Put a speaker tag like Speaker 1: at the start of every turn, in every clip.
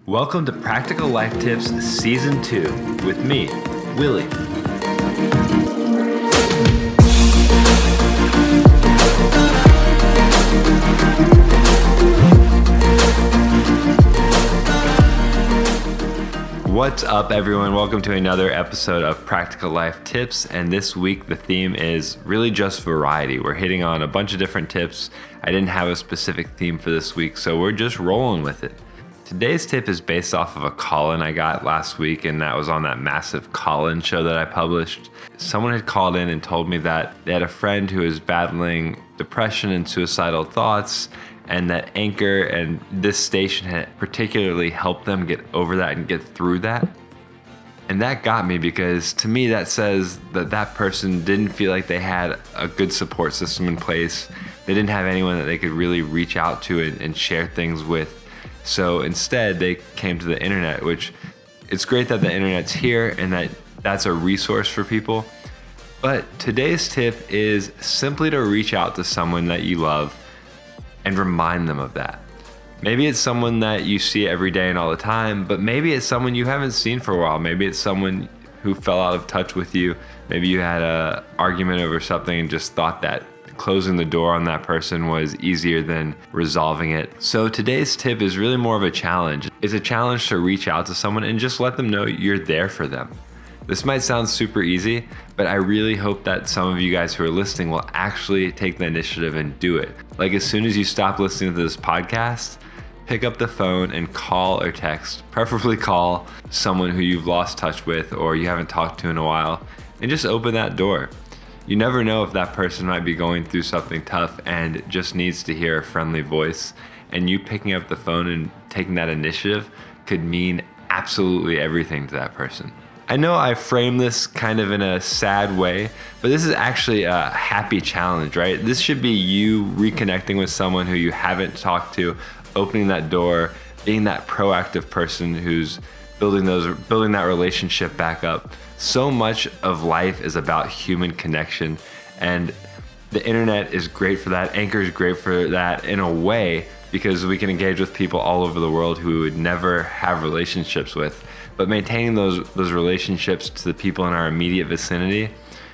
Speaker 1: Welcome to Practical Life Tips Season 2 with me, Willie. What's up, everyone? Welcome to another episode of Practical Life Tips, and this week the theme is really just variety. We're hitting on a bunch of different tips. I didn't have a specific theme for this week, so we're just rolling with it. Today's tip is based off of a call-in I got last week, and that was on that massive call-in show that I published. Someone had called in and told me that they had a friend who was battling depression and suicidal thoughts, and that Anchor and this station had particularly helped them get over that and get through that. And that got me because to me that says that that person didn't feel like they had a good support system in place. They didn't have anyone that they could really reach out to and share things with. So instead they came to the internet, which it's great that the internet's here and that's a resource for people. But today's tip is simply to reach out to someone that you love and remind them of that. Maybe it's someone that you see every day and all the time, but maybe it's someone you haven't seen for a while. Maybe it's someone who fell out of touch with you. Maybe you had an argument over something and just thought that closing the door on that person was easier than resolving it. So today's tip is really more of a challenge. It's a challenge to reach out to someone and just let them know you're there for them. This might sound super easy, but I really hope that some of you guys who are listening will actually take the initiative and do it. Like as soon as you stop listening to this podcast, pick up the phone and call or text, preferably call someone who you've lost touch with or you haven't talked to in a while, and just open that door. You never know if that person might be going through something tough and just needs to hear a friendly voice, and you picking up the phone and taking that initiative could mean absolutely everything to that person. I know I frame this kind of in a sad way, but this is actually a happy challenge, right? This should be you reconnecting with someone who you haven't talked to, opening that door, being that proactive person who's building that relationship back up. So much of life is about human connection, and the internet is great for that. Anchor is great for that in a way because we can engage with people all over the world who we would never have relationships with. But maintaining those relationships to the people in our immediate vicinity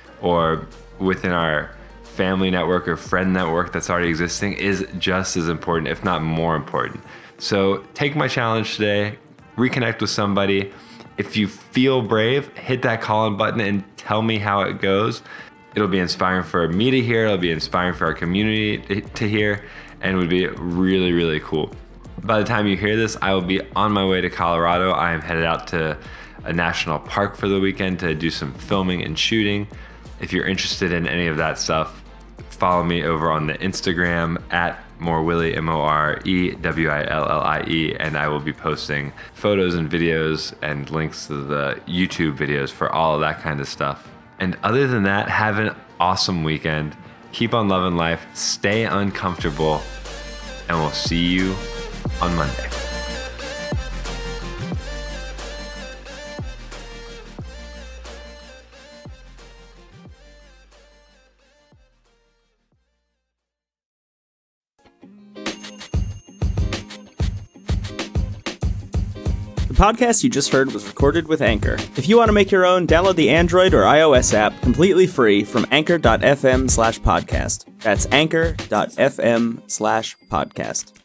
Speaker 1: or within our family network or friend network that's already existing is just as important, if not more important. So take my challenge today, reconnect with somebody. If you feel brave, hit that call-in button and tell me how it goes. It'll be inspiring for me to hear, it'll be inspiring for our community to hear, and it would be really, really cool. By the time you hear this, I will be on my way to Colorado. I am headed out to a national park for the weekend to do some filming and shooting. If you're interested in any of that stuff, follow me over on the Instagram at Morewillie, MOREWILLIE, and I will be posting photos and videos and links to the YouTube videos for all of that kind of stuff. And other than that, have an awesome weekend. Keep on loving life, stay uncomfortable, and we'll see you on Monday.
Speaker 2: The podcast you just heard was recorded with Anchor. If you want to make your own, download the Android or iOS app completely free from anchor.fm/podcast. That's anchor.fm/podcast.